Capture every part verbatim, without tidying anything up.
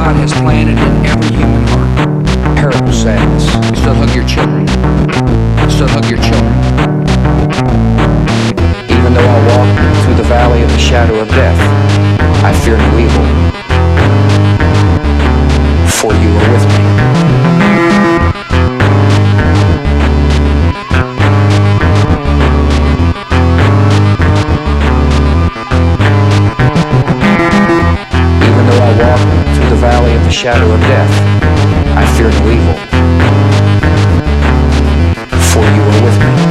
God has planted in every human heart. Terrible sadness. Still hug your children. Still hug your children. Even though I walk through the valley of the shadow of death, I fear no evil, for you are with me. Even though I walk through the valley of the shadow of death, I fear no evil, for you are with me.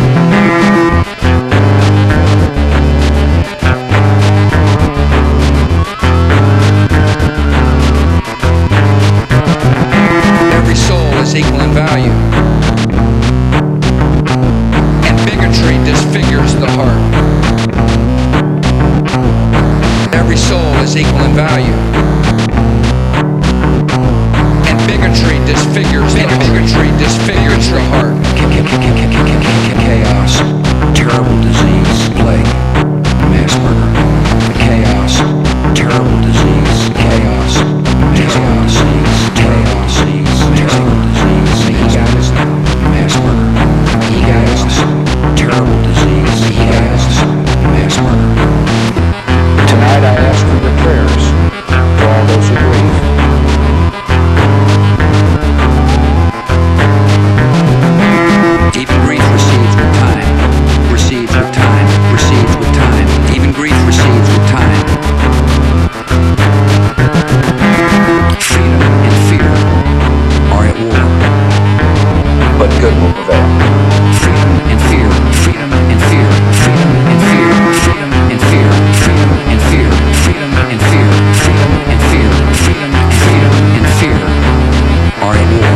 Every soul is equal in value, and bigotry disfigures the heart. Every soul is equal in value, and bigotry disfigures the heart. Bigotry disfigures the heart. Chaos, terrible disease, plague, mass murder. Chaos, terrible disease, chaos, terrible disease, chaos, terrible disease. He got us now. Mass murder. He got us. Terrible disease. He got us. Mass murder. Tonight I ask for your prayers for all those who grieve. Even grief recedes with time. Recedes with time. Recedes with time. Even grief recedes with time. Freedom and fear are at war. But good will prevail. Freedom and fear. Freedom and fear. Freedom and fear. Freedom and fear. Freedom and fear. Freedom and fear. Freedom and fear. Freedom and freedom and fear are at war.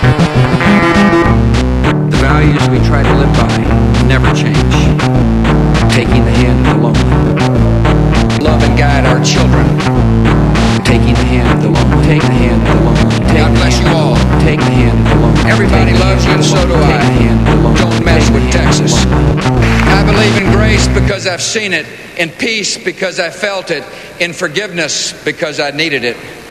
The values we try to live by never change. Taking the hand of the lonely. Love and guide our children. Taking the hand of the lonely. Take the hand of the lonely. Take God bless you all. Take the hand of the lonely. Everybody loves you and so do I. Don't mess with Texas. I believe in grace because I've seen it, in peace because I felt it, in forgiveness because I needed it.